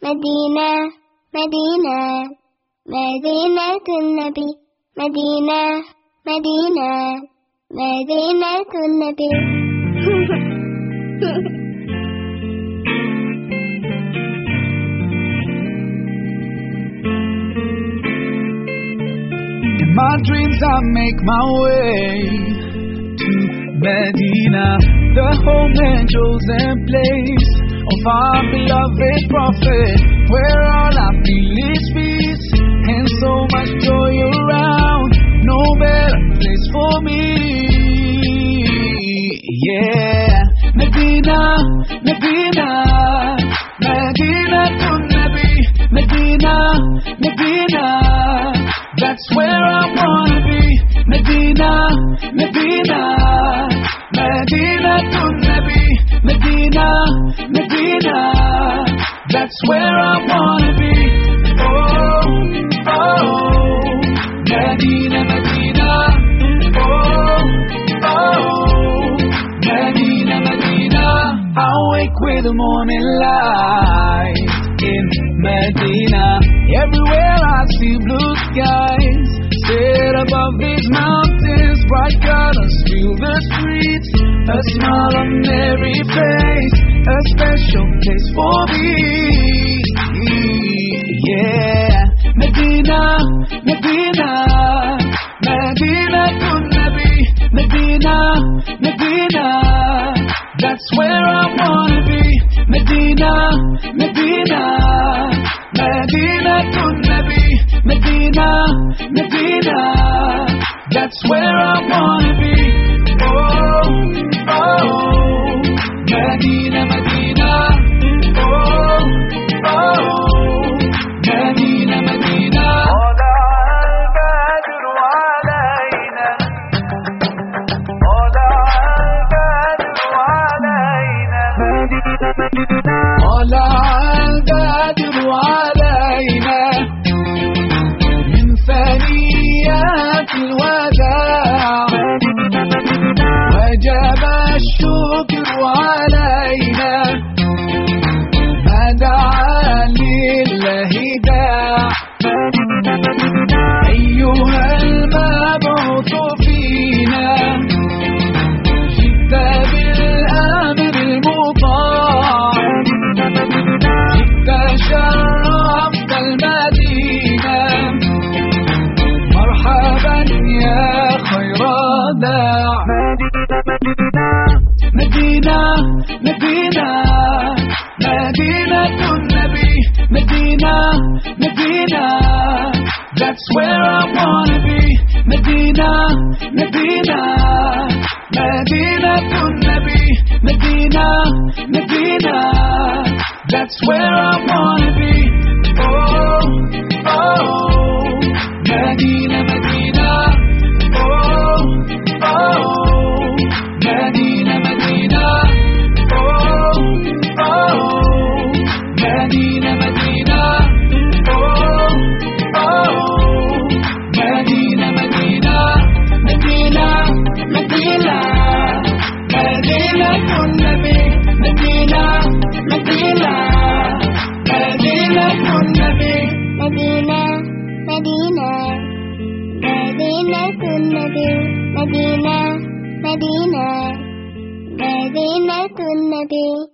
مدينة مدينة مدينة النبي مدينة مدينة مدينة النبي In my dreams I make my way to Medina, the home and chosen place of our beloved Prophet, where all I feel is peace and so much joy around. No better place for me. Yeah, Medina, Medina, Medina to Nabi, Medina, Medina. That's where I wanna be. Medina, Medina, Medina to Nabi, Medina, Medina. That's where I wanna be. Oh, oh, Medina, Medina. Oh, oh, Medina, Medina. I wake with the morning light in Medina. Everywhere I see blue skies, set above these mountains, bright colors fill the streets, a smile on every face, a special place for me. Yeah, Medina, Medina, Medina to Nabi, Medina, Medina. That's where I wanna be. Medina, Medina, Medina to Nabi, Medina, Medina. That's where I wanna be. Oh, oh, Medina, Medina. Oh, oh, Medina, Medina. طلع البدر علينا من ثنيات الوداع، وجب الشكر علينا ما دعا لله داع. أيها المبعوث فينا جئت بالأمر المطاع، شرفت المدينة، مرحبا يا خير داع. مدينة مدينة مدينة النبي، مدينة مدينة. That's where I wanna be. مدينة مدينة مدينة النبي، مدينة مدينة. That's where I wanna be. Oh, oh, Medina, Medina. Oh, oh, Medina, Medina. Oh, oh, Medina, Medina. Oh, oh, Medina, Medina. Medina, Medina, Medina to Nabi, Medina, Medina, Medina to Nabi. مدينة مدينة مدينة النبي، مدينة مدينة مدينة النبي.